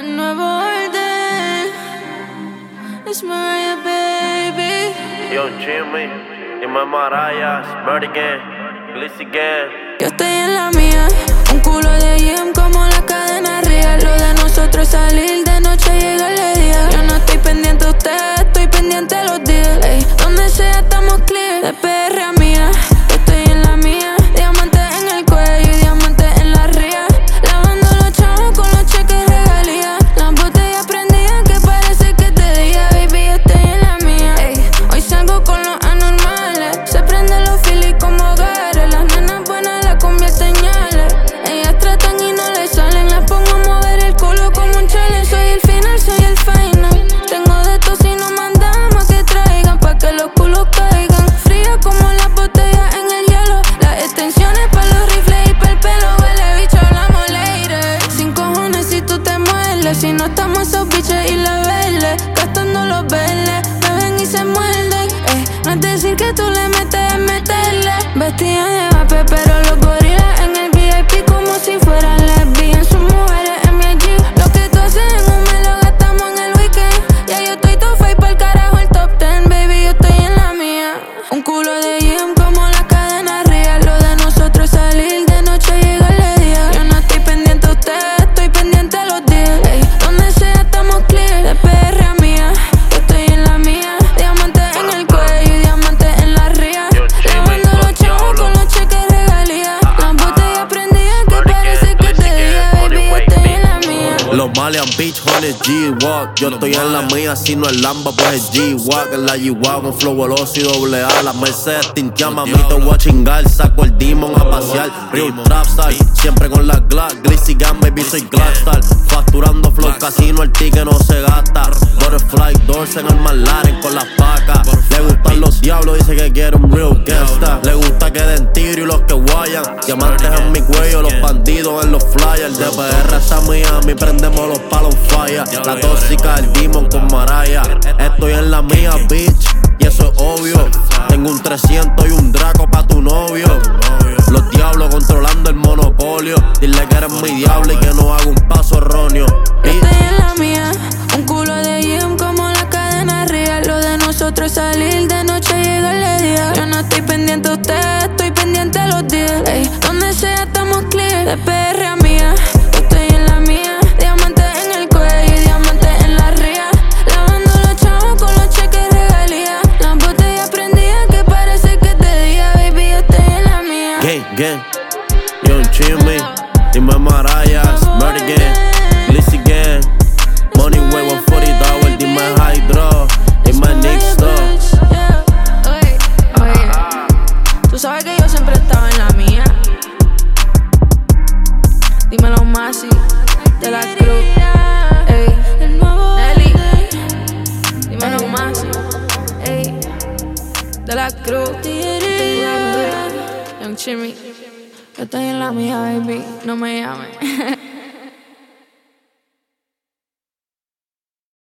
El nuevo orden es Mariah, baby. Yo, Jimmy, dime Mariah, Bird again, Bliss again. Yo estoy en la mía, un culo de gym como la cadena real. Lo de nosotros es salir de noche y llegarle día. Yo no estoy pendiente a usted, estoy pendiente a los días. Ey, donde sea estamos clear, de PR a mía. Yo estoy en la mía, diamantes en el cuello y diamantes en la ría. Lavando los chavos con los cheques regalías. Las botellas prendidas que parece que te día. Baby, yo estoy en la mía. Ey, hoy salgo con los anormales. Se prenden los filis como hogares. Las nenas buenas la convierten en ñales. Ellas tratan y no le salen. Las pongo a mover el culo como un challenge. Soy el final, soy el final. Tengo de esto si no mandamos que traigan pa' que los culos caigan. Fría como las botellas en el hielo. Las extensiones pa' los rifles y pa' el pelo. Huele bicho, hablamos later. Sin cojones si tú te mueles. Si no estamos esos biches y la vele. Gastando los verles. Me ven y se muerden. No es decir que tú le metes, es meterle. Vestida de vape, pero los gorilas en el VIP como si fueran lesbianas. Sus mujeres en mi IG. Lo que tú haces en un mes lo gastamos en el weekend. Ya yo estoy todo fake pa'l carajo el top 10. Baby, yo estoy en la mía. Un culo de gym como la cadena real. Lo de nosotros es salir de noche y llegarle día. Yo no estoy pendiente a usted, estoy pendiente a los días. Ey, donde sea estamos clear, de PR a mía. Yo estoy en la mía, diamantes en el cuello y diamantes en la ría. Lavando los chavos con los cheques regalías. Las botellas prendidas que parece que te diga. Baby, yo estoy en la mía. Los Malian Beach, honey, G-Walk. Yo estoy en la mía, si no es Lamba, pues es G-Walk. En la G-Wagon, flow veloz y doble A. La Mercedes tintea, mami, te voy a chingar. Saco el demon a pasear. Real Trapstar, siempre con la Glock. Glizzy Gang, baby, soy Glackstar. Facturando flow casino, el ticket no se gasta. Butterfly doors en el McLaren con las pacas. Le gustan los diablos, dice que quiere un real gangsta. Le gusta que den tiro y los que guayan. Diamantes en mi cuello, los bandidos en los flyers. De PR hasta Miami, prendemos los palos fire. La tóxica, el demon con Mariah. Estoy en la mía, bitch, y eso es obvio. Tengo un 300 y un Draco pa' tu novio. Los diablos controlando el monopolio. Dile que eres mi diablo y que no hago un paso erróneo. Yo estoy en la mía, un culo de gym como la cadena real. Lo de nosotros es salir de noche y llegarle día. Yo no estoy pendiente a usted, estoy pendiente a los días. Ey, donde sea estamos clear, de PR a mía. Yo estoy en la mía, diamantes en el cuello y diamantes en la ría. Lavando los chavos con los cheques regalías. Las botellas prendidas que parece que te diga. Baby, yo estoy en la mía. Gang, Young Jimmy, dime Mariah, Bird again, Bliss again. Money way $140, dime Hydro, dime Nixto. Oye, tú sabes que yo siempre estaba en la mía. Dímelo Masi, de la Cruz. Ey, Nelly, dímelo Masi. Ey, de la Cruz. Young Jimmy, yo estoy en la mía, baby, no me llames.